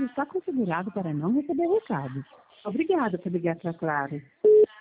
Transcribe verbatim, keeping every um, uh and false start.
está configurado para não receber recados. Obrigada por ligar para a Claro.